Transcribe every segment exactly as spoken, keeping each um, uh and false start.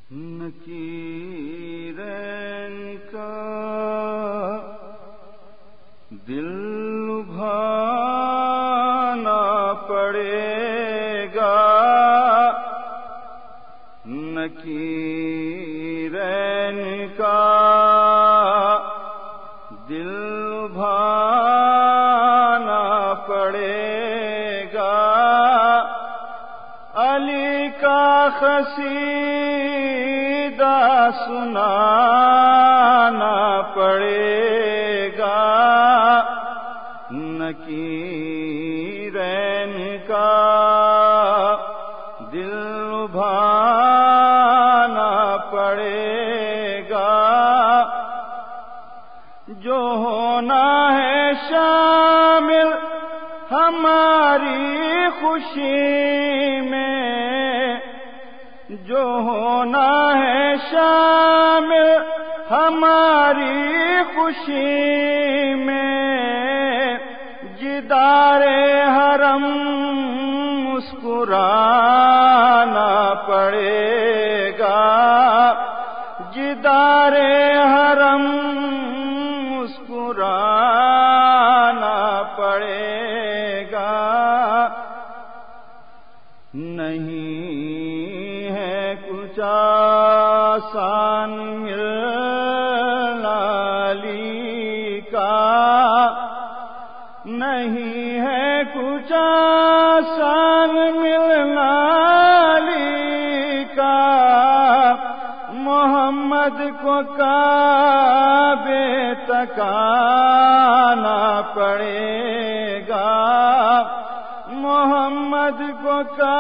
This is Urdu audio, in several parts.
نکیرین کا دل لبھانا پڑے گا، نکیرین کا دل لبھانا پڑے گا، علی کا قصیدہ سنانا پڑے گا، نکیرین کا دل لبھانا پڑے گا، جو ہونا ہے شامل ہماری خوشی میں، جو ہونا ہے شامل ہماری خوشی میں، جدار حرم مسکرانا پڑے گا، جدار حرم مسکرانا پڑے گا، نہیں ہے کچھ آسان ملنا علی کا، نہیں ہے کچھ آسان ملنا علی کا، محمد کو کعبے تک آنا پڑے گا، محمد کو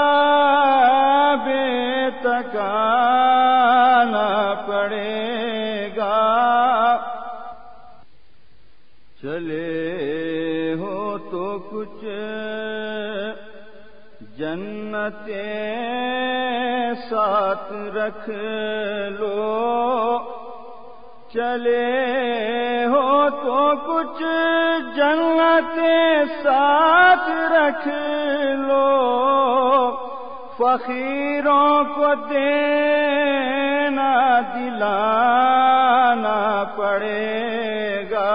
کعبے تک آنا پڑے گا، چلے ہو تو کچھ جنتیں ساتھ رکھ لو، چلے ہو تو کچھ جنتیں ساتھ رکھ لو، فقیروں کو دینا دلانا پڑے گا،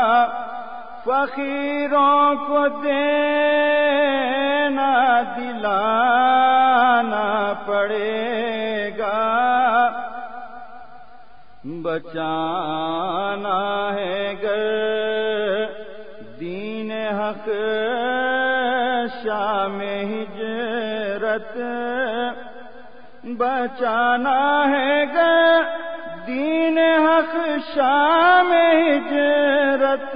فقیروں کو دینا دلانا پڑے گا، بچانا ہے گر دین حق شام ہجرت، بچانا ہے گر دین حق شام ہجرت،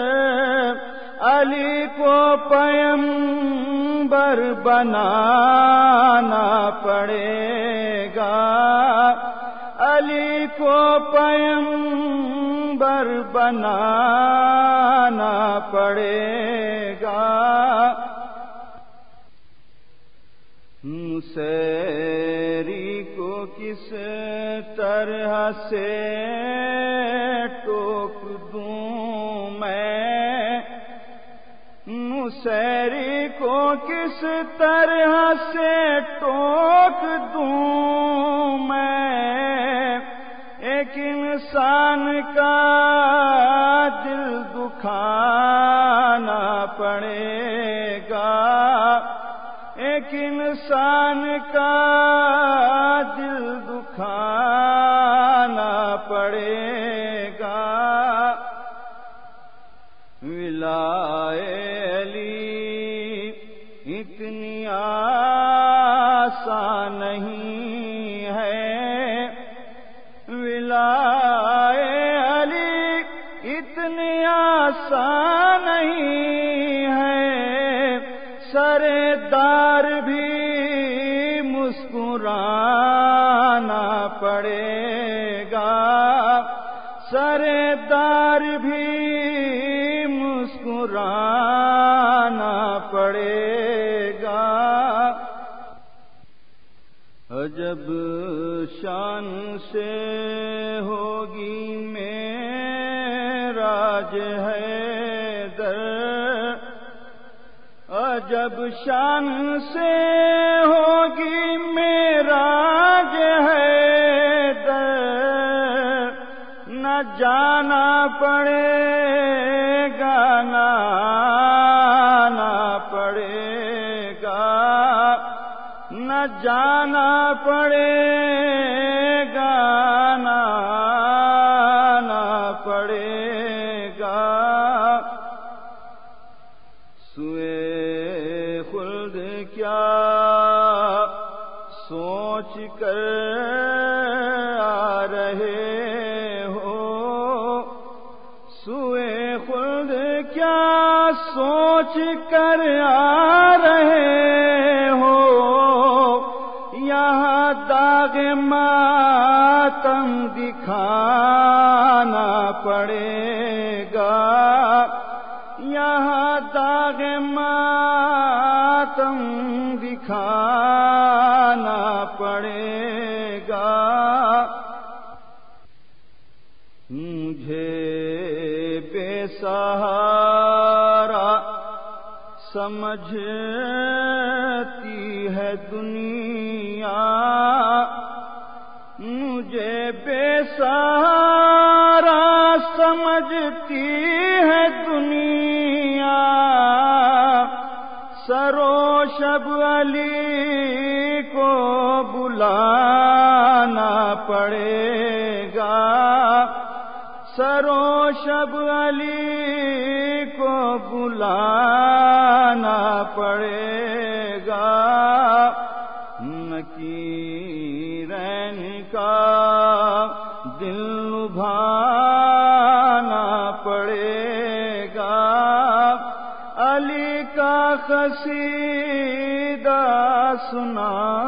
علی کو پیمبر بنانا پڑے گا، علی کو پیمبر بنانا پڑے گا، موسیری کو کس طرح سے ٹوک دوں میں، موسیری کو کس طرح سے ٹوک دوں میں، ایک انسان کا دل دکھانا پڑے گا، ایک انسان کا دل دکھانا پڑے گا، ولائے علی اتنی آسان نہیں ہے، ولائے علی اتنی آسان نہیں ہے، سردار بھی مسکرانا پڑے گا، سردار بھی مسکرانا پڑے گا، عجب شان سے ہوگی معراج حیدر، عجب شان سے ہوگی معراج ہے جانا پڑے گا نہ آنا پڑے گا، نہ جانا پڑے گا نہ آنا پڑے گا، سوئے خلد کیا سوچ کر آ رہے ہو، سوئے خلد کیا سوچ کر آ رہے ہو، یہاں داغ ماتم دکھانا پڑے گا، یہاں داغ ماتم دکھانا پڑے گا، مجھے بے سہارا سمجھتی ہے دنیا، مجھے بے سہارا سمجھتی ہے دنیا، سرو شب علی کو بلانا پڑے گا، سرو شب علی کو بلانا پڑے گا، نکیرین کا دل لبھانا پڑے گا، علی کا قصیدہ سنا